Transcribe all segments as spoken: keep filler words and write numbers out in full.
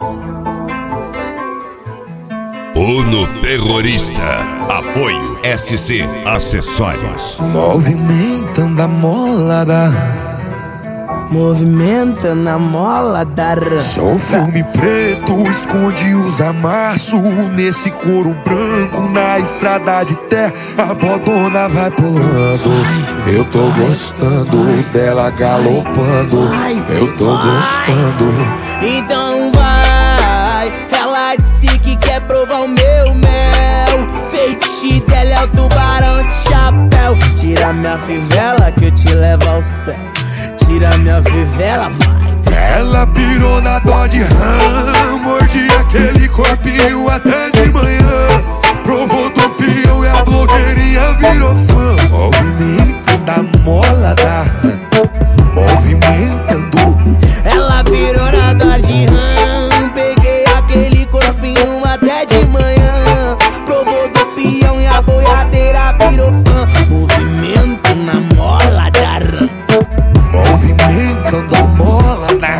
Uno Terrorista. Apoio S C Acessórios. Movimentando a molada, movimentando a molada. sou filme preto, esconde os amassos nesse couro branco, na estrada de terra a bodona vai pulando. Eu tô gostando dela galopando, eu tô gostando. Então vai, ela disse que quer provar o meu mel. Feitiço dela é o tubarão de chapéu. Tira minha fivela que eu te levo ao céu. Tira minha fivela, vai. Ela pirou na dó de rã, mordi aquele corpinho até de manhã. Provou do peão e a blogueirinha virou fã. Movimentando a molada, movimentando. Ela virou na dó de rã, peguei aquele corpinho até de manhã. Provou do peão e a boiadeira virou fã. Movimento na molada, movimentando a molada.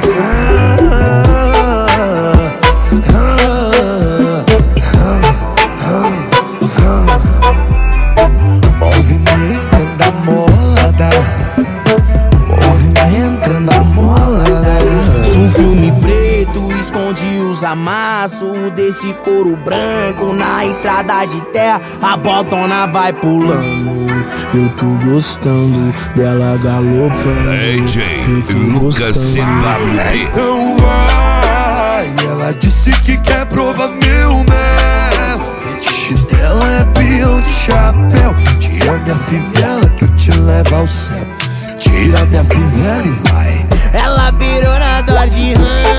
Movimentando a molada, movimentando a molada. Sou um filme preto, esconde os amassos desse couro branco, na estrada de terra a botona vai pulando. Eu tô gostando dela galopando. D J Eu tô Lucas C W P. Então vai, ela disse que quer provar meu mel. Fetiche dela é peão de chapéu. Tira minha fivela que eu te levo ao céu. Tira minha fivela e vai. Ela virou na dor de rã,